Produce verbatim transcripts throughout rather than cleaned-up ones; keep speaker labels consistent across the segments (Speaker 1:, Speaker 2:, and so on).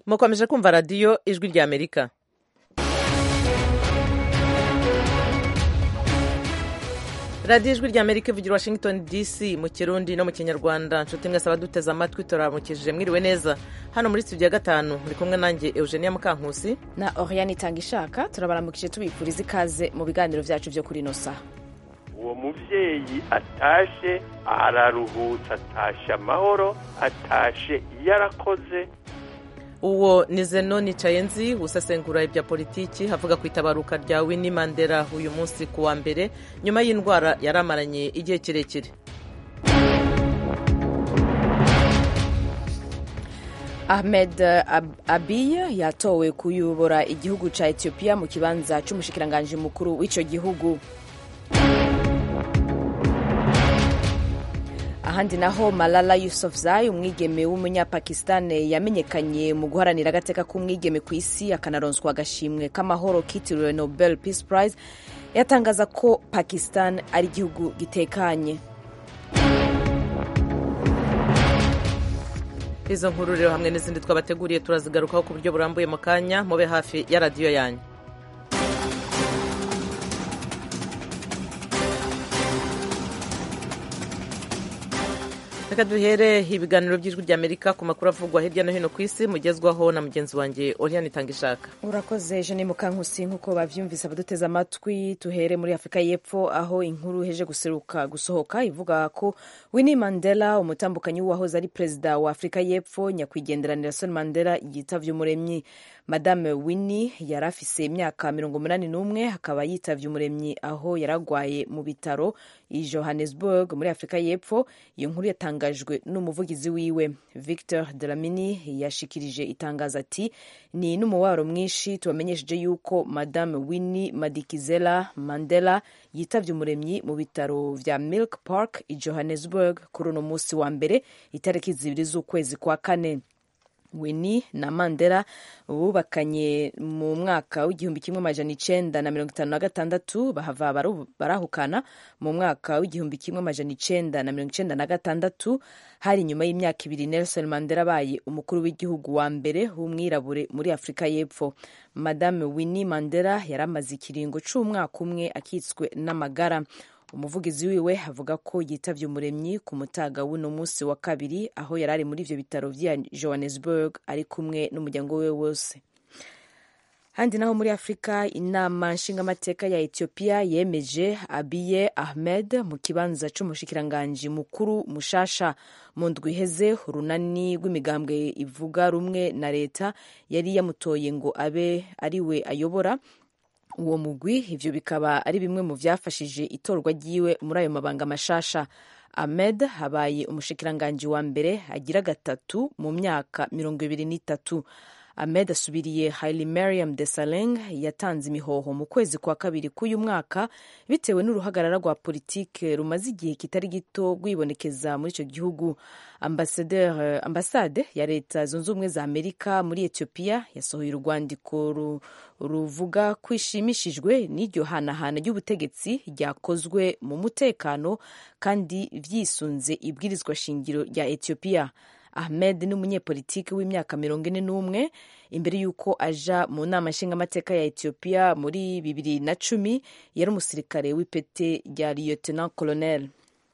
Speaker 1: mukomeje kumva radiyo ijwi rya amerika. radiyo ijwi rya amerika ivugira washington dc mu kirundi no mu kinyarwanda. nshuti mwese abaduteze amatwi turamukije mwiriwe neza. hano muri studio ya gatanu muri kumwe nanjye Eugenia Mukankusi
Speaker 2: na Oriane Itangishaka. turabaramukije tubifuriza ikaze mu biganiro vyacu vyo kuri ino saha.
Speaker 3: uwo muvyeyi atashe araruhutsa, atashe amahoro, atashe yarakoze.
Speaker 1: uwo ni Zenoni Cayenzi usesengura ibya politiki havuga ku itabaruka rya Winnie Mandela uyu munsi ku wa mbere nyuma y'indwara yaramaranye igihe kirekire.
Speaker 2: Ahmed Abiy yatowe kuyobora igihugu ca Ethiopia mu kibanza c'umushikiranganje mukuru w'ico gihugu. ahandi naho Malala Yousafzai umwigeme w'umunyapakistani yamenyekanye mu guharanira agateka k'umwigeme ku isi akanaronswa agashimwe k'amahoro kitiriwe Nobel Peace Prize yatangaza ko Pakistan ari igihugu gitekanye.
Speaker 1: izo nkuru rero hamwe n'izindi twabateguriye turazigarukaho ku buryo burambuye mu kanya. mube hafi ya radiyo yanyu. reka duhere ibiganiro by'ijwi rya amerika ku makuru avugwa hirya no hino ku isi mugezwaho na mugenzi wanjye Oriane Itangishaka.
Speaker 2: urakoze Jeanne Mukankusi. nk'uko bavyumvise abaduteze amatwi, tuhere muri Afurika y'Epfo aho inkuru heje guseruka gusohoka ivuga ko Winnie Mandela umutambukanyi w'uwahoze ari perezida wa Afurika y'Epfo nyakwigendera Nelson Mandela yitavye umuremyi. Madame Winnie yari afise imyaka mirongo umunani n'umwe akaba yitavye umuremyi aho yaragwaye mu bitaro i Johannesburg muri Afurika y'Epfo. iyo nkuru yatangajwe n'umuvugizi wiwe Victor Dlamini yashikirije itangazo ati ni n'umubabaro mwinshi tubamenyesheje yuko Madame Winnie Madikizela Mandela yitavye umuremyi mu bitaro vya Milk Park i Johannesburg kuri uno musi wa mbere itariki zibiri z'ukwezi kwa kane. Winnie na Mandela bubakanye mu mwaka w'igihumbi kimwe amajana icenda na mirongo itanu na gatandatu bahava barahukana mu mwaka w'igihumbi kimwe amajana icenda na mirongo icenda na gatandatu. hari nyuma y'imyaka ibiri Nelson Mandela abaye umukuru w'igihugu wa mbere w'umwirabure muri Afurika y'Epfo. Madame Winnie Mandela yaramaze ikiringo c'umwaka umwe akitswe n'amagara. umuvugizi wiwe avuga ko yitavye umuremyi ku mutaga w'uno musi wa kabiri aho yarari muri ivyo bitaro vya Johannesburg ari kumwe n'umuryango we wose. handi naho muri Afrika, inama nshingamateka ya Ethiopia yemeje Abiy Ahmed mu kibanza c'umushikiranganje mukuru mushasha. mu ndwi iheze urunani rw'imigambwe ivuga rumwe na leta yari yamutoye ngo abe ariwe ayobora uwo mugwi. ivyo bikaba ari bimwe mu vyafashije itorwa ryiwe muri ayo mabanga mashasha. Ahmed habaye umushikiranganje wa mbere agira gatatu mu myaka mirongo ibiri n'itatu. Ahmed asubiriye Haile Mariam Desalegn yatanze imihoho mu kwezi kwa kabiri k'uyu mwaka bitewe n'uruhagarara rwa politike rumaze igihe kitari gito rwibonekeza muri ico gihugu. Ambassadeur ambasade ya leta zunze ubumwe za Amerika muri Ethiopia yasohoye urwandiko ru, ruvuga kwishimishijwe n'iryo hanahana ry'ubutegetsi ryakozwe mu mutekano kandi vyisunze ibwirizwa shingiro rya Ethiopia. Ahmed ni umunyepolitiki w'imyaka mirongo ine n'umwe. imbere y'uko aja mu nama nshingamateka ya Ethiopia muri bibiri na cumi yari umusirikare w'ipete rya lieutenant colonel.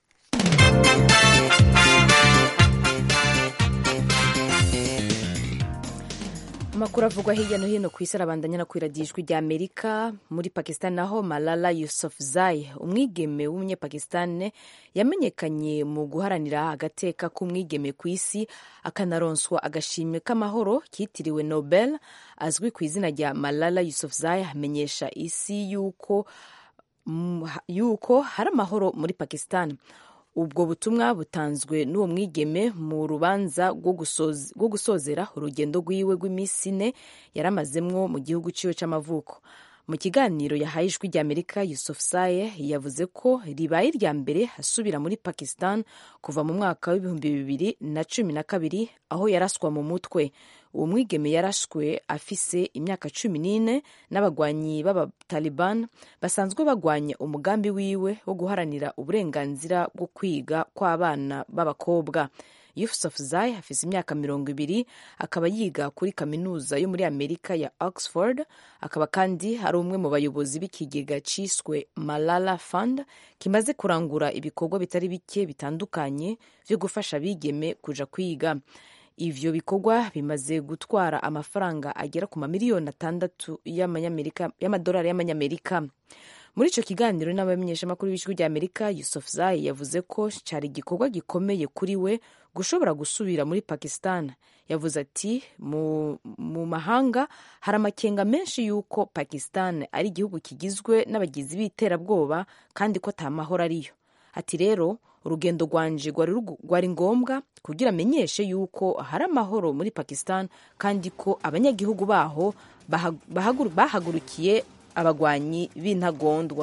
Speaker 2: amakuru avugwa hirya no hino ku isi arabandanya no kwiradiyo ijwi rya Amerika. muri Pakistan naho Malala Yousafzai umwigeme w'umunyapakistani yamenyekanye mu guharanira agateka k'umwigeme ku isi akanaronswa agashimwe k'amahoro kitiriwe Nobel. azwi ku izina rya Malala Yousafzai amenyesha isi yuko, yuko hari amahoro muri Pakistan. ubwo butumwa butanzwe n'uwo mwigeme mu rubanza rwo gusozera urugendo rwiwe rw'iminsi ine yaramazemwo mu gihugu ciwe c'amavuko. mu kiganiro yahaye ijwi rya Amerika, Yousafzai yavuze ko ribaye irya mbere asubira muri Pakistan kuva mu mwaka w'ibihumbi bibiri na cumi na kabiri aho yaraswa mu mutwe. uwo mwigeme yarashwe afise imyaka cumi n'ine n'abagwanyi b'abataliban basanzwe bagwanya umugambi wiwe wo guharanira uburenganzira bwo kwiga kw'abana b'abakobwa. Yousafzai afise imyaka mirongo ibiri, akaba yiga kuri kaminuza yo muri Amerika ya Oxford, akaba kandi ari umwe mu bayobozi b'ikigega ciswe Malala Fund kimaze kurangura ibikorwa bitari bike bitandukanye vyo gufasha abigeme kuja kwiga. Ivyo bikorwa bimaze gutwara amafaranga agera ku mamiliyoni atandatu y'amadolari y'amanyamerika. Muri ico kiganiro n'abamenyeshamakuru b'ijwi rya Amerika, Yousafzai yavuze ko cari igikorwa gikomeye kuri we gushobora gusubira muri Pakistan. Yavuze ati mu, mu mahanga hari amakenga menshi yuko Pakistan ari igihugu kigizwe n'abagizi b'iterabwoba kandi ko ata mahoro ariyo. Ati rero urugendo rwanje rwari ngombwa kugira amenyeshe yuko hari amahoro muri Pakistan kandi ko abanyagihugu baho bahagurukiye abagwanyi b'intagondwa.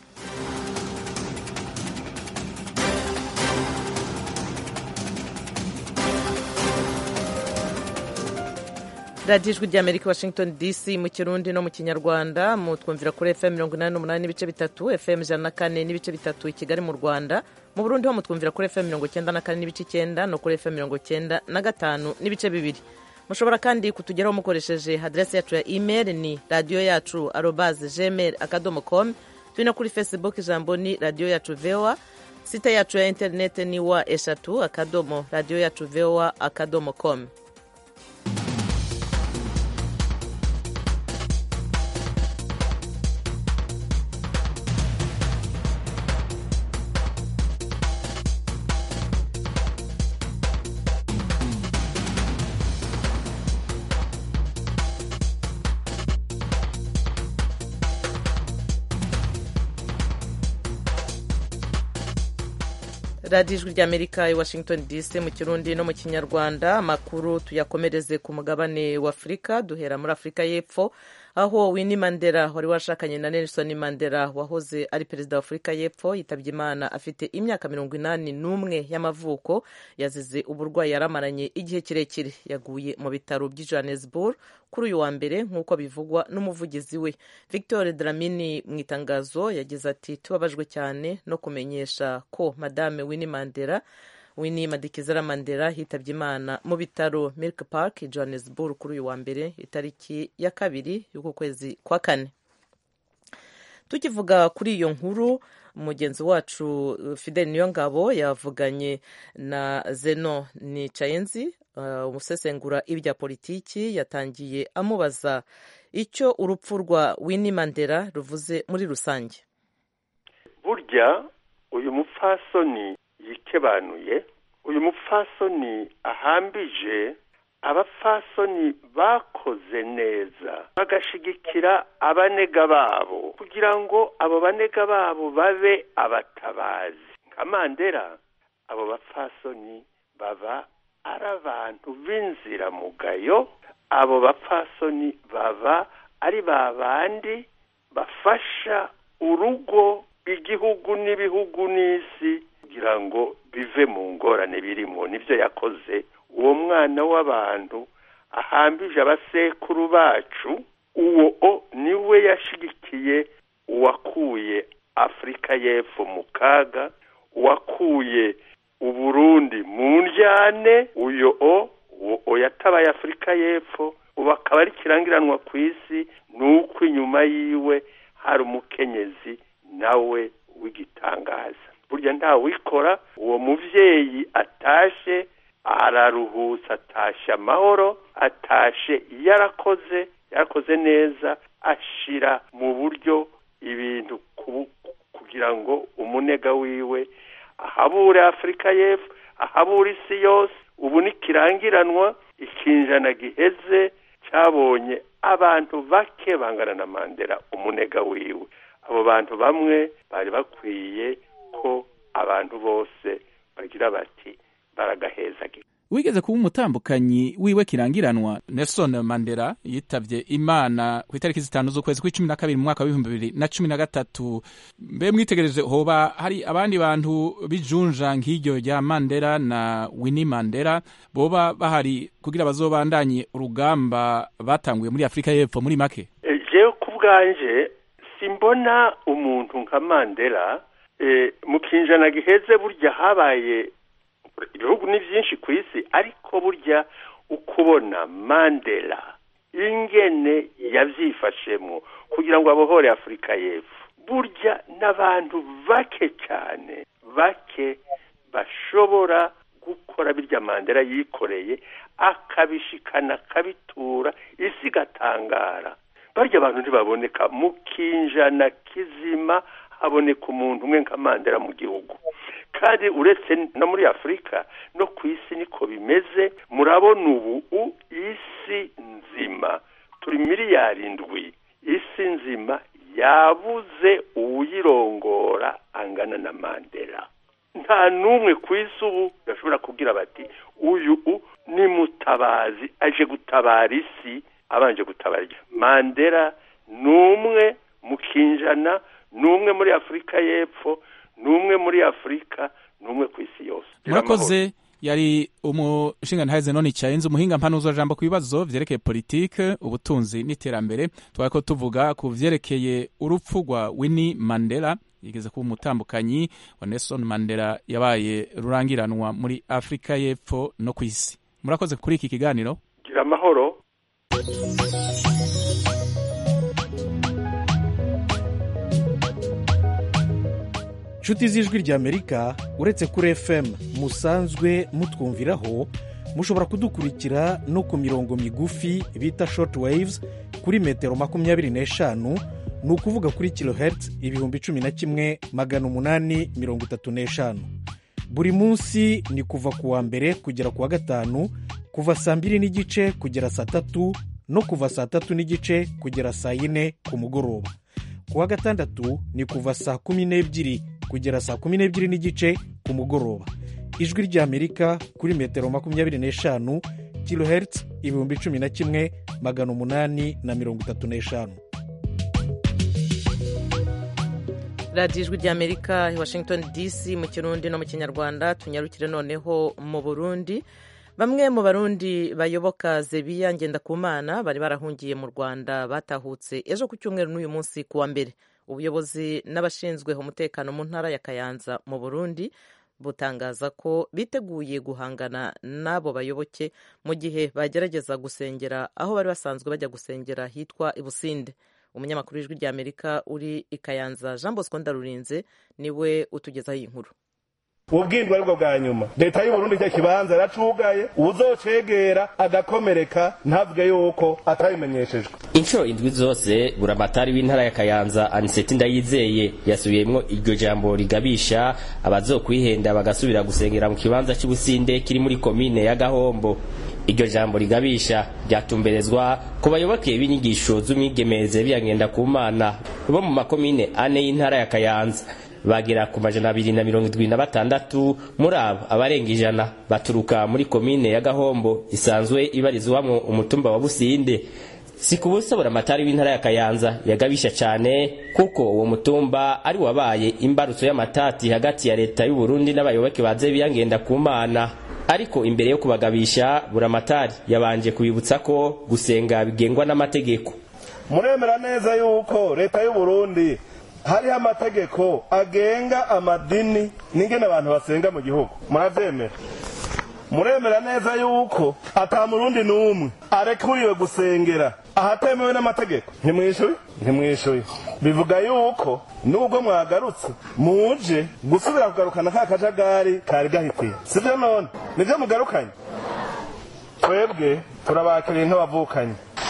Speaker 1: radiyo ijwi rya Amerika Washington D C mu Kirundi no mu Kinyarwanda, mutwumvira kuri F M mirongo inani n'umunani n'ibice bitatu, F M ijana na kane n'ibice bitatu i Kigali mu Rwanda. Mu Burundi ho mutwumvira kuri F M mirongo icyenda na kane n'ibice icyenda no kuri F M mirongo icyenda na gatanu n'ibice bibiri. Mushobora kandi kutugeraho mukoresheje adresse yacu ya email ni radio yacu arobase gmail akadomo com. Turi no kuri Facebook, ijambo ni radio yacu V O A. Site yacu ya internet ni wa eshatu akadomo radio yacu V O A akadomo com. radiyo ijwi rya Amerika i Washington D C mu Kirundi no mu Kinyarwanda. Amakuru tuyakomereze ku mugabane wa Afurika, duhera muri Afurika y'Epfo aho Winnie Mandela wari washakanye na Nelson Mandela wahoze ari perezida wa Afurika y'Epfo yitabye Imana afite imyaka mirongo inani n'umwe y'amavuko. Yazize uburwayi yaramaranye igihe kirekire. Yaguye mu bitaro by'i Johannesburg kuri uyu wa mbere nk'uko bivugwa n'umuvugizi we Victor Dlamini. Mu itangazo yagize ati tubabajwe cyane no kumenyesha ko Madame Winnie Mandela Winnie Madikizela Mandela hitabye Imana mu bitaro Milk Park i Johannesburg kuri uyu wa mbere itariki ya kabiri y'uko kwezi kwa kane. Tukivuga kuri iyo nkuru, mugenzi wacu Fidel Niyongabo yavuganye na Zeno Nicayenzi, uh, umusesengura ibya politiki. Yatangiye amubaza icyo urupfu rwa Winnie Mandela ruvuze muri rusange.
Speaker 3: Burya uyu mupfasoni yikebanuye, uyu mupfasoni ahambije abapfasoni bakoze neza bagashigikira abanega babo kugira ngo abo banega babo babe abatabazi nka Mandela. Abo bapfasoni baba ari abantu b'inzira mugayo, abo bapfasoni baba ari babandi bafasha urugo, igihugu n'ibihugu n'isi kugira ngo bive mu ngorane birimo. Nibyo yakoze uwo mwana w'abantu ahambije abasekuru bacu. Uwo niwe yashigikiye uwakuye Afurika y'Epfo mu kaga, uwakuye Uburundi mu njyane. Uyo o uwo yatabaye Afurika y'Epfo, ubu akaba ari kirangiranwa ku isi. Nuko inyuma yiwe hari umukenyezi nawe w'igitangaza. Burya nta wikora. Uwo muvyeyi atashe araruhutsa, atashe amahoro, atashe yarakoze yarakoze neza, ashira mu buryo ibintu kugira ngo umunega wiwe ahabure Afurika y'Epfo, ahabure isi yose. Ubu ni kirangiranwa. Ikinjana giheze cyabonye abantu bake bangana na Mandela umunega wiwe. Abo bantu bamwe bari bakwiye ko abantu bose bagira bati baragaheza.
Speaker 4: Wigeze kuba umutambukanyi wiwe kirangiranwa Nelson Mandela yitavye Imana ku itariki zitanu z'ukwezi kw'icumi na kabiri mu mwaka w'ibihumbi bibiri na cumi na gatatu. Mbe mwitegereje hoba hari abandi bantu bijunja nk'iryo rya Mandela na Winnie Mandela boba bahari kugira bazobandanye urugamba batanguye muri Afurika y'Epfo muri make?
Speaker 3: Jewe kubwanje simbona umuntu nka Mandela. E, mu kinjana giheze burya habaye ibihugu ni byinshi ku isi, ariko burya ukubona Mandela ingene yavyifashemwo kugira ngo abohore Afurika y'Epfo, burya n'abantu bake cyane bake bashobora gukora birya Mandela yikoreye akabishikana akabitura isi gatangara. Barya abantu ntibaboneka mu kinjana kizima, haboneka umuntu umwe nka Mandela mu gihugu. Kandi uretse no muri Afurika no ku isi niko bimeze. Murabona ubu isi nzima turi miliyari indwi, isi nzima yabuze uwuyirongora angana na Mandela. Nta numwe ku isi ubu yashobora kugira bati uyu ni mutabazi aje gutabara isi abanje gutabara. Mandela numwe mu kinjana, numwe muri Afurika y'Epfo, numwe muri Afurika, numwe ku isi yose.
Speaker 4: Murakoze. Yari umushingantahe Zenoni Chainze, umuhinga mpanuzo jambo ku bibazo vyerekeye politike, ubutunzi n'iterambere. Twako tuvuga ku vyerekeye urupfu rwa Winnie Mandela, yigeze kuba umutambukanyi wa Nelson Mandela yabaye rurangiranwa muri Afrika y'Epfo no ku isi. Murakoze kuri iki kiganiro.
Speaker 3: Gira amahoro.
Speaker 5: Nshuti z'ijwi ry'Amerika, uretse kuri F M musanzwe mutwumviraho, mushobora kudukurikira no ku mirongo migufi bita short waves kuri metero makumyabiri n'eshanu, ni ukuvuga kuri kilohertz ibihumbi cumi na kimwe magana umunani mirongo itatu n'eshanu. Buri munsi ni kuva ku wa mbere kugera ku wa gatanu, kuva saa mbiri n'igice kugera saa tatu, no kuva saa tatu n'igice kugera saa yine ku mugoroba. Ku wa gatandatu ni kuva saa kumi n'ebyiri kugera saa kumi n'ebyiri n'igice ku mugoroba. Ijwi ry'Amerika kuri metero makumyabiri n'eshanu, kilohertz ibihumbi cumi na kimwe magana umunani na mirongo itatu n'eshanu.
Speaker 1: radiyo ijwi ry'Amerika i Washington D C mu Kirundi no mu Kinyarwanda. Tunyarukire noneho mu Burundi. Bamwe mu Barundi bayoboka Zebiya Ngendakumana bari barahungiye mu Rwanda batahutse ejo ku cyumweru n'uyu munsi ku wa mbere. Ubuyobozi n'abashinzwe umutekano mu ntara ya Kayanza mu Burundi butangaza ko biteguye guhangana n'abo bayoboke mu gihe bagerageza gusengera aho bari basanzwe bajya gusengera hitwa Ibusinde. Umunyamakuru w'ijwi ry'Amerika uri i Kayanza Jean Bosco Ndarurinze niwe utugezaho iyi nkuru.
Speaker 6: Ubwindwa aribwo bwa nyuma leta y'u Burundi cyo kibanza yaracugaye, uzocegera agakomereka ntabwe yuko atabimenyeshejwe.
Speaker 7: Inshuro indwi zose buramatari w'intara ya Kayanza Aniseti Ndayizeye yasubiyemwo iryo jambo rigabisha abazokwihenda bagasubira gusengera mu kibanza cy'Ibusinde kiri muri komine ya Gahombo. Iryo jambo rigabisha ryatumberezwa ku bayoboke b'inyigisho z'umwigemeze byangenda ku Mana bo mu makomine ane y'intara ya Kayanza. Bagera ku majana abiri na mirongo indwi na batandatu, muri abo abarenga ijana baturuka muri komine ya Gahombo isanzwe ibarizwamwo umutumba wa Businde. Si kubusa buramatari w'intara ya Kayanza yagabisha cyane kuko uwo mutumba ari wabaye imbarutso y'amatati hagati ya leta y'u Burundi n'abayoboke baze biyangenda ku Mana. Ariko imbere yo kubagabisha buramatari yabanje kubibutsa ko gusenga bigengwa n'amategeko.
Speaker 6: Muremera neza yuko leta y'u Burundi hari amategeko agenga amadini n'ingene abantu basenga mu gihugu. Muravyemera? Muremera neza yuko ata murundi numwe arekuriwe gusengera ahatemewe n'amategeko? Ntimwishuye? Ntimwishuye. Bivuga yuko nubwo mwagarutse muje gusubira kugarukana ka kajagari kari gahitiye. Sivyo none? Nivyo mugarukanye? Twebwe turabakiriye nk'abavukanye.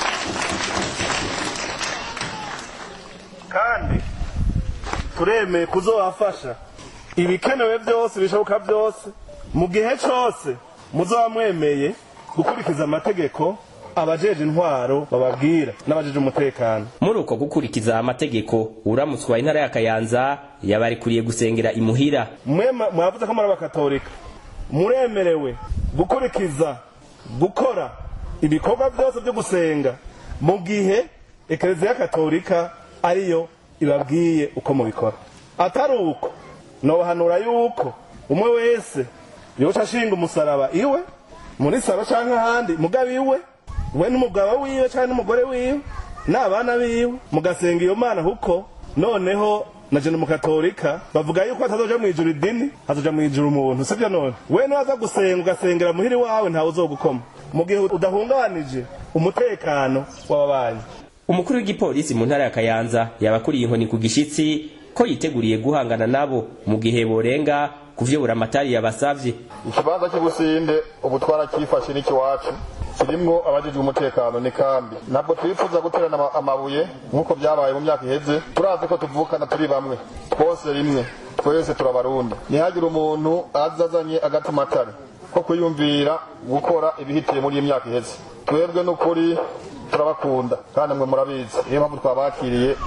Speaker 6: Kandi turemeye kuzohafasha ibikenewe byose bishoboka byose mu gihe cyose muzoba mwemeye gukurikiza amategeko abajeje intwaro bababwira n'abajeje umutekano.
Speaker 7: Muri uko gukurikiza amategeko uramutswa intara ya Kayanza yabarikuriye gusengera imuhira.
Speaker 6: Mwe mwavuze ko muri abakatolika muremerewe gukurikiza gukora ibikorwa byose byo gusenga mu gihe Eklezia Katolika ariyo ibabwiye uko mubikora. Atari uko nohanura yuko umwe wese yoca ashinga umusaraba iwe muri saro canke ahandi mugabe iwe we n'umugabo wiwe canke n'umugore wiwe n'abana biwe mugasenga iyo Mana, huko noneho na je n'umukatolika bavuga yuko atazoja mu ijuru idini hazoja mu ijuru umuntu sivyo none we naza gusenga ugasengera muhiri wawe ntawe uzogukoma mu gihe udahungabanije umutekano w'ababanyi.
Speaker 7: Umukuru w'igipolisi mu ntara ya Kayanza yabakuriye inkoni ku gishitsi ko yiteguriye guhangana nabo mu gihe borenga kuvyo buramatari yabasavye.
Speaker 8: Ikibanza cy'Ubusinde ubutwara kifashe n'iki wacu kirimwo abajijwe umutekano ni kambi ntabwo twifuza guterana amabuye nk'uko byabaye mu myaka iheze. Turazi ko tuvukana turi bamwe twose rimwe twese turabarundi ntihagire umuntu azazanye agatumatari ko kuyumvira gukora ibihitiye muri iyi myaka iheze. Twebwe n'ukuri turabakunda kandi mwe murabizi niyo mpamvu twabakiriye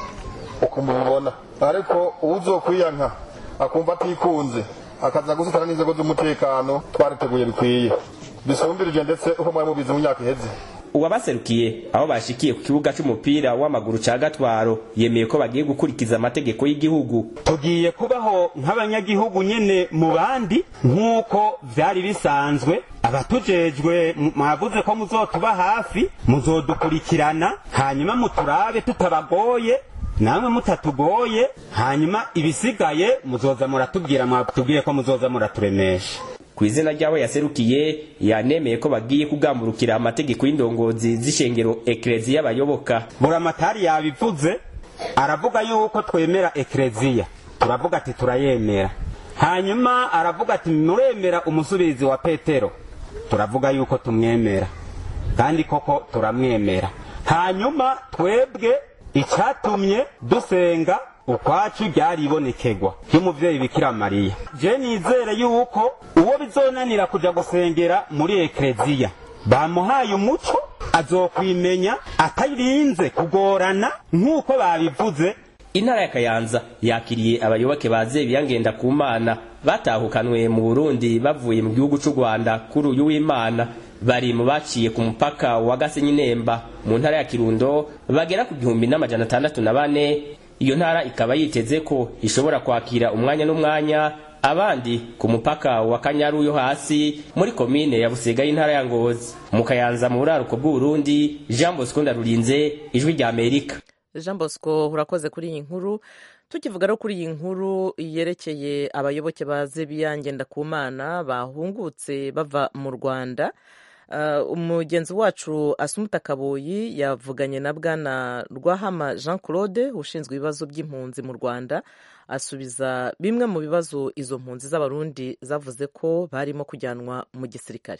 Speaker 8: uko mubibona, ariko uzokwiyanka akumva atikunze akaza gusitana n'inzego z'umutekano twariteguye bikwiye bisumbirije ndetse uko mwari mubizi mu myaka iheze.
Speaker 7: Uwabaserukiye aho bashikiye ku kibuga cy'umupira w'amaguru ca Gatwaro yemeye ko bagiye gukurikiza amategeko y'igihugu.
Speaker 9: Tugiye kubaho nk'abanyagihugu nyene mu bandi nk'uko vyari bisanzwe. Abatujejwe mwavuze ko muzotuba hafi muzodukurikirana hanyuma muturabe tutabagoye namwe mutatugoye hanyuma ibisigaye muzoza muratubwira mwatubwiye ko muzoza muraturemesha.
Speaker 7: Ku izina ryawe yaserukiye yanemeye ko bagiye kugamburukira amategeko y'indongozi z'ishengero Eklezia y'abayoboka.
Speaker 9: Buramatari yabivuze aravuga yuko twemera Eklezia turavuga ati turayemera, hanyuma aravuga ati muremera umusubizi wa Petero turavuga yuko tumwemera kandi koko turamwemera. Hanyuma twebwe icyatumye dusenga ukwacu ryaribonekegwa y'umuvyeyi Bikira Mariya. Je nizere yuko uwo bizonanira kuja gusengera muri Eklezia bamuhaye umuco azokwimenya atayirinze kugorana nk'uko babivuze.
Speaker 7: Intara ya Kayanza yakiriye abayoboke baze biyangenda ku Mana batahukanwe mu Burundi bavuye mu gihugu cy'u Rwanda kuri uyu w'Imana. Bari mu baciye ku mupaka wa Gasenyi Nemba mu ntara ya Kirundo bagera ku gihumbi n'amajana atandatu na bane. Iyo ntara ikaba yiteze ko ishobora kwakira umwanya n'umwanya abandi ku mupaka wa Kanyaru yo hasi muri komine ya Busega y'intara ya Ngozi. Mu Kayanza mu buraruko bw'u Burundi, Jean Bosco Ndarurinze, Ijwi rya Amerika.
Speaker 1: Jean Bosco urakoze kuri iyi nkuru. Tukivuga ro kuri iyi nkuru yerekeye abayoboke baze biyangenda ku Mana bahungutse bava mu Rwanda. Uh, umugenzi wacu Asumuta Kaboyi yavuganye na bwana Rwahama Jean Claude ushinzwe ibibazo by'impunzi mu Rwanda asubiza bimwe mu bibazo izo mpunzi z'abarundi zavuze ko barimo kujyanwa mu gisirikare.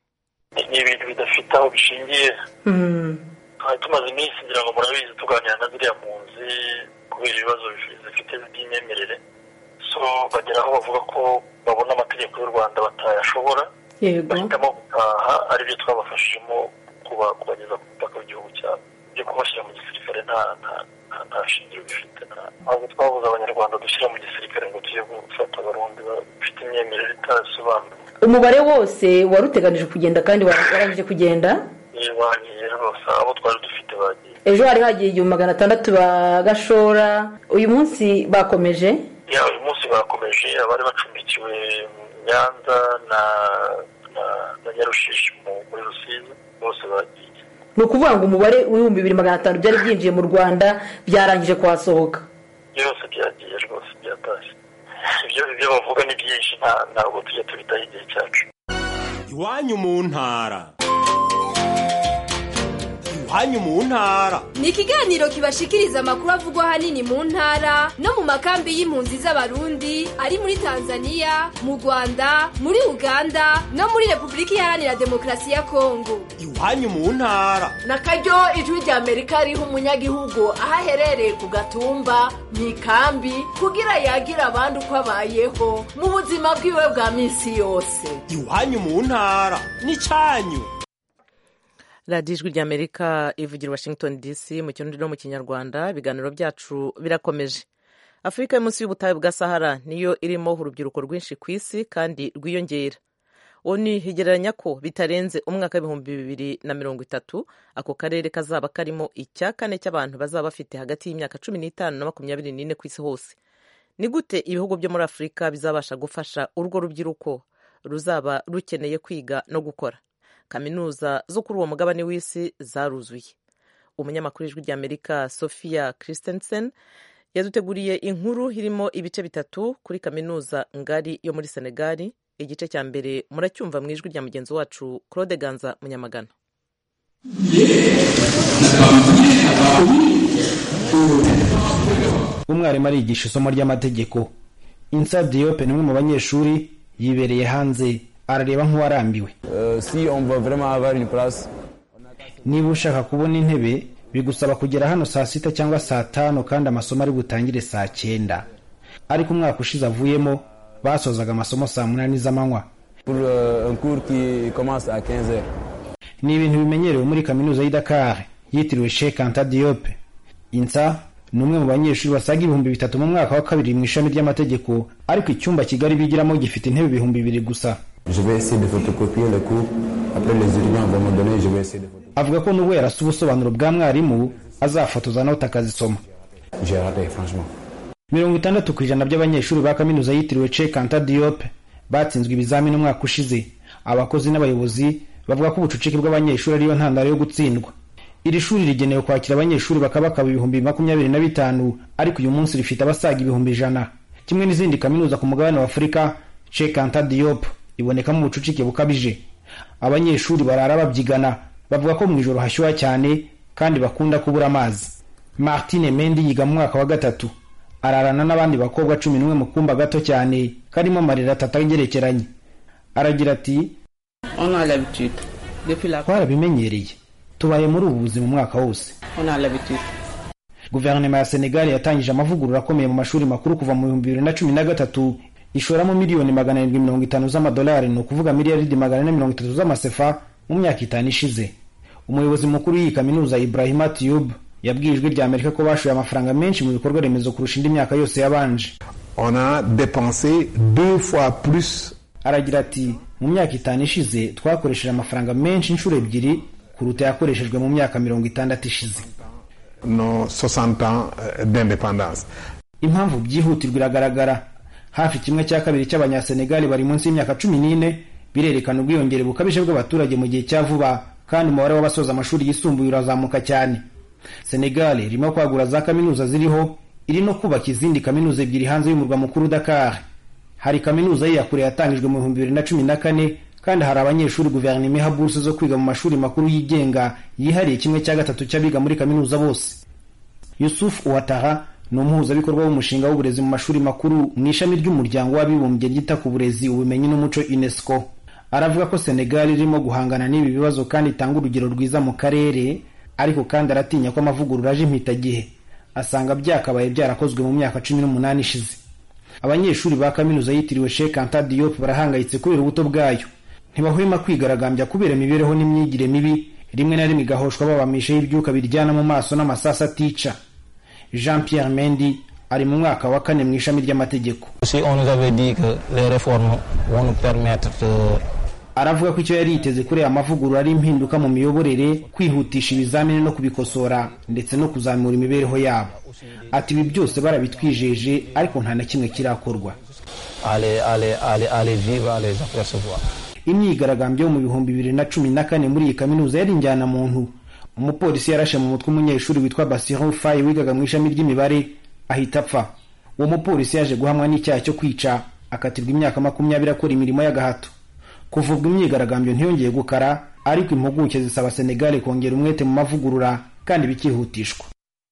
Speaker 10: Ni ibintu bidafite aho bishingiye. Mm. Tumaze iminsi ngira ngo murabizi tuganira na ziriya mpunzi kubera ibibazo bifite by'imyemerere, so bagera aho bavuga ko babona amategeko y'u Rwanda batayashobora. Yego. Bahitamo gutaha ari byo twabafashijemo kubageza ku mupaka w'igihugu cyabo. Byo kubashyira mu gisirikare nta nta shingiro bifite. Ahubwo twabuze abanyarwanda dushyira mu gisirikare ngo tujye gufata abarundi bafite imyemerere itasobanura.
Speaker 11: Umubare wose waruteganije kugenda kandi warangije kugenda?
Speaker 10: Ni bagiye rwose abo twari dufite bagiye.
Speaker 11: Ejo hari hagiye igihumbi magana atandatu ba Gashora. Uyu munsi bakomeje?
Speaker 10: Ya uyu munsi bakomeje abari bacumbikiwe Nyanza na na na Nyarushishi muri Rusizi bose bagiye.
Speaker 11: Ni ukuvuga ngo umubare w'ibihumbi bibiri magana atanu byari byinjiye mu Rwanda byarangije kwasohoka.
Speaker 10: Byose byagiye rwose byatashye. Ibyo ibyo bavuga ni byinshi nta ntabwo tujya tubitaho igihe cyacu.
Speaker 12: Iwanyu mu ntara. Iwanyu mu ntara.
Speaker 13: Ni ikiganiro kibashikiriza amakuru avugwa hanini mu ntara no mu makambi y'impunzi z'abarundi ari muri Tanzania, mu Rwanda, muri Uganda no muri Republika Iharanira Demokarasi ya Kongo.
Speaker 12: Iwanyu mu ntara.
Speaker 14: Nakaryo Ijwi rya Amerika riha umunyagihugu aho aherereye ku gatumba mu ikambi kugira yagira abandi uko abayeho mu buzima bwiwe bwa minsi yose.
Speaker 12: Iwanyu mu ntara ni cyanyu.
Speaker 1: Radio Ijwi rya Amerika ivugira Washington D C mu kirundi no mu kinyarwanda. Ibiganiro byacu birakomeje. Afrika yo munsi y'ubutayu bwa Sahara niyo irimo urubyiruko rwinshi ku isi kandi rwiyongera. Oni higereranya ko bitarenze umwaka w'ibihumbi bibiri na mirongo itatu ako karere kazaba karimo icya kane cy'abantu bazaba bafite hagati y'imyaka cumi n'itanu na makumyabiri n'ine ku isi hose. Ni gute ibihugu byo muri Afrika bizabasha gufasha urwo rubyiruko ruzaba rukeneye kwiga no gukora? Kaminuza zo kuri uwo mugabane w'isi zaruzuye. Umunyamakuru w'Ijwi rya Amerika Sophia Christensen yaduteguriye inkuru irimo ibice bitatu kuri kaminuza ngari yo muri Senegal. Igice cya mbere muracyumva mu ijwi rya mugenzi wacu Claude Ganza Munyamagana.
Speaker 15: Umwarimu arigisha isomo ry'amategeko. Insa Diop ni umwe mu banyeshuri yibereye hanze arareba nk'uwarambiwe.
Speaker 16: Si on veut vraiment avoir une place,
Speaker 15: niba ushaka kubona intebe bigusaba kugera hano saa sita cyangwa saa tano kandi amasomo ari butangire saa cyenda. Ariko umwaka ushize avuyemo basozaga amasomo saa munani z'amanywa.
Speaker 16: Pour un cours qui commence à quinze heures.
Speaker 15: Ni ibintu bimenyerewe muri kaminuza y'i Dakar yitiriwe Cheikh Anta Diop. Insa ni umwe mu banyeshuri basaga ibihumbi bitatu mu mwaka wa kabiri mu ishami ry'amategeko, ariko icyumba Kigali bigiramo gifite intebe ibihumbi bibiri gusa.
Speaker 16: Je vais essayer de photocopier le cours. Après les étudiants vont me donner, je vais essayer de photocopier.
Speaker 15: Avuga ko nubwo yarasa ubusobanuro bwa mwarimu azafotoza nawe akazisoma.
Speaker 16: J'ai raté franchement.
Speaker 15: mirongo itandatu ku ijana by'abanyeshuri ba kaminuza yitiriwe Cheikh Anta Diop batsinzwe ibizamini umwaka ushize. Abakozi n'abayobozi bavuga ko ubucucike bw'abanyeshuri ariyo ntandaro yo gutsindwa. Iri shuri rigenewe kwakira abanyeshuri bakabakaba ibihumbi makumyabiri na bitanu, ariko uyu munsi rifite abasaga ibihumbi ijana. Kimwe n'izindi kaminuza ku mugabane wa Afurika, Cheikh Anta Diop ibonekamo ubucucike bukabije. Abanyeshuri barara babyigana, bavuga ko mu ijoro hashyuha cyane kandi bakunda kubura amazi. Martine Mendi yiga mu mwaka wa gatatu, ararana n'abandi bakobwa cumi n'umwe mu kumba gato cyane karimo amarira atatu agerekeranye. Aragira ati,
Speaker 17: on a l'habitude depuis la
Speaker 15: twarabimenyereye, tubaye muri ubu buzima umwaka wose.
Speaker 17: On a l'habitude.
Speaker 15: Guverinoma ya Senegal yatangije amavugurura akomeye mu mashuri makuru kuva mu bihumbi bibiri na cumi na gatatu, ishoramo miliyoni magana arindwi mirongo itanu z'amadolari, no kuvuga miliyaridi magana ane mirongo itatu z'amasefa mu myaka itanu ishize. Umuyobozi mukuru w'iyi kaminuza Ibrahima Tiyub yabwiye ijwi rya Amerika ko bashoye amafaranga menshi mu bikorwa remezo kurusha indi myaka yose yabanje.
Speaker 18: On a dépensé deux fois plus.
Speaker 15: Aragira ati, mu myaka itanu ishize twakoresheje amafaranga menshi inshuro ebyiri kuruta yakoreshejwe mu myaka mirongo itandatu ishize.
Speaker 18: No soixante ans d'indépendance.
Speaker 15: Impamvu byihutirwa iragaragara. Hafi kimwe cya kabiri cy'abanyasenegali bari munsi y'imyaka cumi n'ine, birerekana ubwiyongere bukabije bw'abaturage mu gihe cya vuba, kandi umubare w'abasoza amashuri yisumbuye urazamuka cyane. Senegal irimo kwagura za kaminuza ziriho, iri no kubaka izindi kaminuza ebyiri hanze y'umurwa mukuru Dakar. Hari kaminuza ya kure yatangijwe mu bihumbi bibiri na cumi na kane, kandi hari abanyeshuri guverinoma iha buruse zo kwiga mu mashuri makuru yigenga yihariye kimwe cya gatatu cy'abiga muri kaminuza bose. Yusuf Ouattara ni umuhuzabikorwa w'umushinga w'uburezi mu mashuri makuru mu ishami ry'umuryango w'abibumbye ryita ku burezi, ubumenyi n'umuco UNESCO. Aravuga ko Senegal irimo guhangana n'ibi bibazo kandi itanga urugero rwiza mu karere, ariko kandi aratinya ko amavugurura aje impitagihe. Asanga byakabaye byarakozwe mu myaka cumi n'umunani ishize. Abanyeshuri ba kaminuza yitiriwe Cheikh Anta Diop barahangayitse kubera ubuto bwayo. Ntibahwema kwigaragambya kubera imibereho n'imyigire mibi, rimwe na rimwe gahoshwa babamisha y'ibyuka biryana mu maso n'amasasa atica. Jean Pierre Mendy ari mu mwaka wa kane mu ishami ry'amategeko.
Speaker 19: Si on nous avait dit que les réformes vont nous permettre de
Speaker 15: aravuga ko icyo yari yiteze kuri aya mavugurura ari impinduka mu miyoborere, kwihutisha ibizamini no kubikosora, ndetse no kuzamura imibereho yabo. Ati ibi byose barabitwijeje, ariko nta na kimwe kirakorwa.
Speaker 19: aller aller aller aller vivre aller apercevoir.
Speaker 15: Imyigaragambyo mu bihumbi bibiri na cumi na kane muri iyi kaminuza yari njyana muntu. Umupolisi yarashe mu mutwe umunyeshuri witwa Bassirou Faye wigaga mu ishami ry'imibare ahita apfa. Uwo mupolisi yaje guhamwa n'icyaha cyo kwica, akatirwa imyaka makumyabiri akora imirimo y'agahato. Kuvugwa imyigaragambyo ntiyongeye gukara, ariko impuguke zisaba Senegal kongera umwete mu mavugurura kandi bikihutishwa.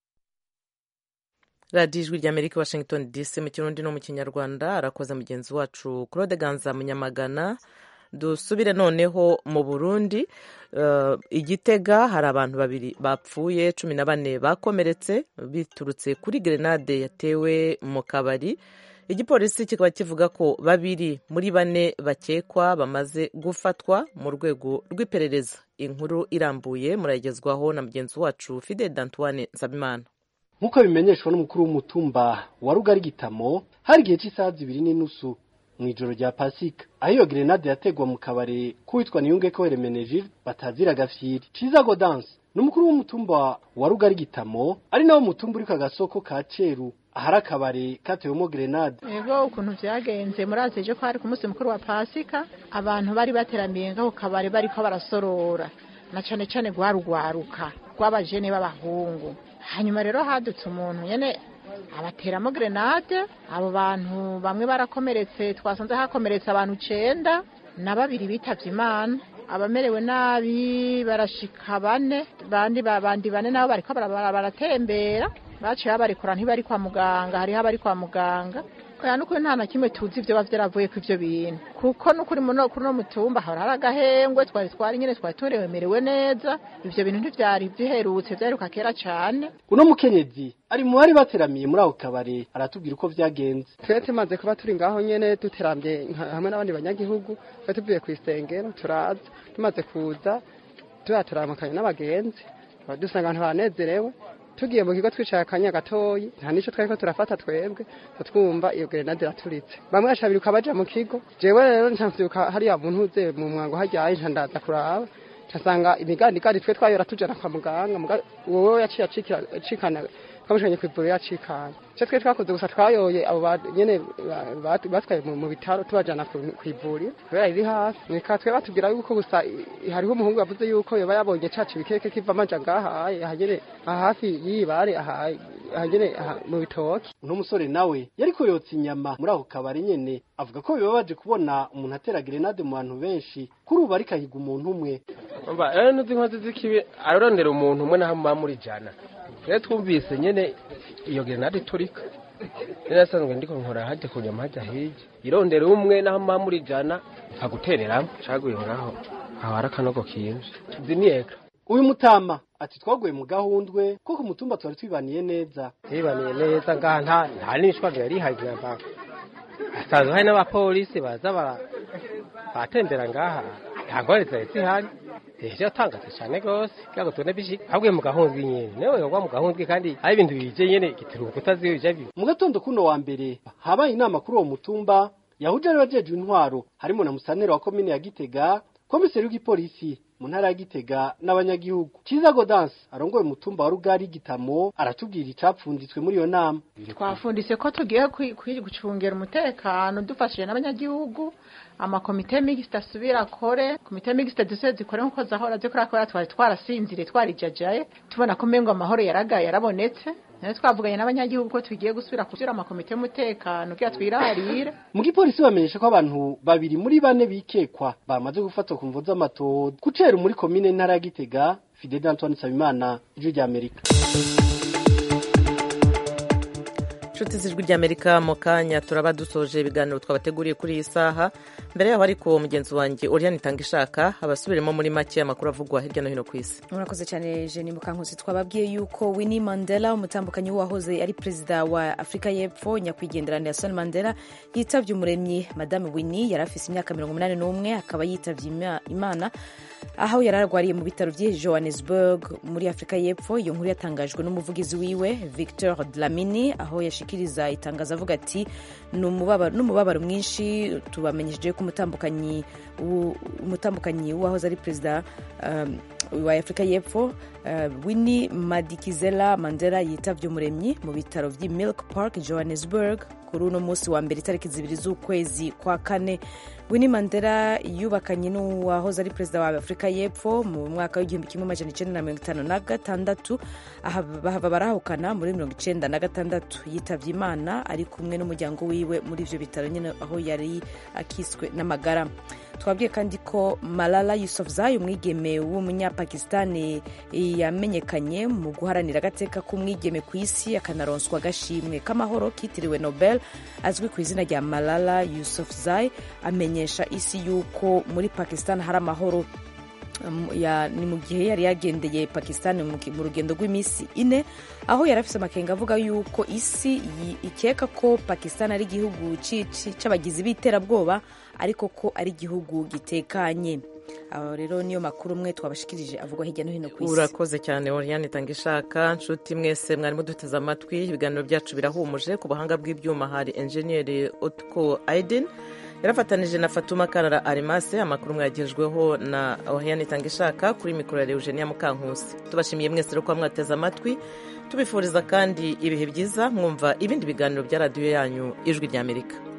Speaker 1: Radio Ijwi ry'Amerika, Washington D C, mu Kirundi no mu Kinyarwanda. Arakoze mugenzi wacu Claude Ganza Munyamagana. Dusubire noneho mu Burundi. Uh, Igitega hari abantu babiri bapfuye, cumi na bane bakomeretse biturutse kuri grenade yatewe mu kabari. Igipolisi kikaba kivuga ko babiri muri bane bakekwa bamaze gufatwa mu rwego rw'iperereza. Inkuru irambuye murayigezwaho na mugenzi wacu Fidel Antoine Nsabimana.
Speaker 20: Nkuko bimenyeshwa n'umukuru w'umutumba wa Rugari Gitamo, hari igihe cy'isaha zibiri n'inusu mu ijoro rya Pasika, aho iyo grenade yategwa mu kabare kuwitwa Niyunge ko Hermenegilde batazira gafyiri. Ciza Godance n'umukuru w'umutumba wa Rugari Gitamo, ari nawo mutumba uri kagasoko ka Ceru, ahari akabare katewemo grenade.
Speaker 21: Ego ukuntu vyagenze murazeje ko hari ku munsi mukuru wa Pasika, abantu bari bateramiye ngaho kabare bariko barasorora, na cane cane gwarugwaruka rw'abajene b'abahungu. Hanyuma rero hadutse umuntu nyene abateramo grenade. Abo bantu bamwe barakomeretse, twasanze hakomeretse abantu icenda na babiri bitavye Imana. Abamerewe nabi barashika bane, bandi babandi bane nabo bariko baratembera, baciye babarikora ntibari kwa muganga, hariho abari kwa muganga. Oya nukuri nta na kimwe tuzi ivyo bavyaravuye ku ivyo bintu, kuko nukuri muno kuri no mutumba hora hari agahengwe, twari twari nyene twari turemerewe neza, ivyo bintu ntivyari biherutse, vyaheruka kera cane.
Speaker 20: Uno mukenyezi ari mu bari bateramiye muri ako kabare aratubwira uko vyagenze.
Speaker 2: Twe tumaze kuba turi ngaho nyene duterambye hamwe n'abandi banyagihugu, twe tuvuye ku isengero turaza, tumaze kuza turaturamakanye n'abagenzi, dusanga abantu banezerewe. Tugiye mu kigo twicaye akanya gatoyi, nta nico twariko turafata twebwe, twumva iyo grenade iraturitse. Bamwe bashabiruka baja mu kigo, jewe rero ntavyuka hariya muntu uze mu mwango hajyaye ntandaza kuraba, casanga imigandi kandi twe twayora tujana kwa muganga, wowe yaciye acikira acikana kamushanye kwivura yacikana. Cyo twe twakoze gusa twayoye abo nyene batwaye mu bitaro tubajana kwivura kubera iri hafi. Nika twe batubwira yuko gusa hariho umuhungu yavuze yuko yoba yabonye cacu bikeke kiva manja ngaha hagere hafi yibare hagere mu bitoki.
Speaker 20: Uno musore nawe yariko yotsa inyama muri ako kabari nyene, avuga ko bibabaje kubona umuntu atera grenade mu bantu benshi kuri ubu ariko ahiga umuntu umwe.
Speaker 22: Umva eh nuzi nkozi zikibi arondera umuntu umwe naho muri jana. Rero twumvise nyene iyo grenade turika. Rero asanzwe ndiko nkora haje kunyama haje hije. Irondera umwe naho muri jana aguterera caguye ngaho. Aho arakanogo kinje. Ziniyeka.
Speaker 20: Uyu mutama ati twaguye mu gahundwe kuko umutumba twari twibaniye neza.
Speaker 22: Twibaniye neza ngaha nta nta nishwaga yari hagira mba. Asanzwe hari n'abapolisi baza bara batendera ngaha. Ntagoretse zihari. Eje atangaze cyane gose cyago tone bishi ahubwe mu gahundwe nyene newe yagwa mu gahundwe kandi ari ibintu bije nyene gitiruko tazije bibi.
Speaker 20: Mu gatondo kuno wa mbere habaye inama kuri uwo mutumba yahuje ari bajeje intwaro harimo na musanero wa komine ya Gitega, komiseri w'igipolisi mu ntara ya Gitega n'abanyagihugu. Kiza Godance arongoye umutumba wa Rugari Gitamo aratubwira icapfunditswe muri iyo nama.
Speaker 21: Twafundise ko tugiye gucungera umutekano dufashije n'abanyagihugu, amakomite mixte asubira kore, komite mixte duse zikore nko zahora zikora ko twari twarasinzire twarijajaye, tubona ko mengo amahoro yaragaye yarabonetse. Nawe twavuganye n'abanyagihugu ko tugiye gusubira kuzira amakomite y'umutekano kiya twiraharire.
Speaker 20: Mu gipolisi bamenyesha ko abantu babiri muri bane bikekwa bamaze gufatwa ku mvo z'amatodo kucera muri komine ntara ya Gitega. Fidel Antoine Sabimana, Ijwi ry'Amerika.
Speaker 1: Nshuti z'Ijwi ry'Amerika mu kanya turaba dusoje ibiganiro twabateguriye kuri iyi saha. Mbere yaho ariko mugenzi wanjye Oriane Itangishaka abasubiremo muri make amakuru avugwa hirya no hino ku isi.
Speaker 23: Murakoze cyane Jenny Mukankusi. Twababwiye yuko Winnie Mandela umutambukanyi wahoze ari perezida wa Afrika y'Epfo nyakwigendera Nelson Mandela yitavye umuremyi. Madame Winnie yari afise imyaka mirongo umunani n'umwe akaba yitavye Imana aho yararwariye mu bitaro by'i Johannesburg muri Afrika y'Epfo. Iyo nkuru yatangajwe n'umuvugizi wiwe Victor Dlamini aho yashikiriza itangazo avuga ati n'umubabaro mwinshi tubamenyesheje ko umutambukanyi umutambukanyi wahoze ari perezida um, wa Afrika y'Epfo uh, Winnie Madikizela Mandela yitavye umuremyi mu bitaro by'i Milk Park Johannesburg kuri uno munsi wa mbere itariki zibiri z'ukwezi kwa kane. Winnie Mandela yubakanye n'uwahoze ari perezida wa Afrika y'Epfo mu mwaka w'igihumbi kimwe amajana icenda na mirongo itanu na gatandatu bahava barahukana muri mirongo icenda na gatandatu. Yitavye Imana ari kumwe n'umuryango wiwe muri ivyo bitaro nyene aho yari akiswe n'amagara. Twabwiye kandi ko Malala Yousafzai umwigeme w'umunyapakistani yamenyekanye mu guharanira agateka k'umwigeme ku isi akanaronswa agashimwe k'amahoro kitiriwe Nobel azwi ku izina rya Malala Yousafzai. Amenyesha isi yuko muri Pakistan hari amahoro. Um, ya, ni mu gihe yari yagendeye Pakistan mu rugendo rw'iminsi ine aho yari afise amakenga avuga yuko isi ikeka ko Pakistan ari igihugu c'abagizi b'iterabwoba ariko ko ari igihugu gitekanye. Aho rero niyo makuru mwe twabashikirije avugwa hirya no hino ku isi.
Speaker 1: Urakoze cyane Oriane Itangishaka. Nshuti mwese mwarimo duteze amatwi, ibiganiro byacu birahumuje. Ku buhanga bw'ibyuma hari engineer Otko Aiden yarafatanije na Fatuma Karara Arimase. Amakuru mwagejweho na Oriane Itangishaka kuri mikoro ya Eugenia Mukankusi. Tubashimiye mwese rero kwa mwateze amatwi, tubifuriza kandi ibihe byiza mwumva ibindi biganiro bya radio yanyu Ijwi ry'Amerika.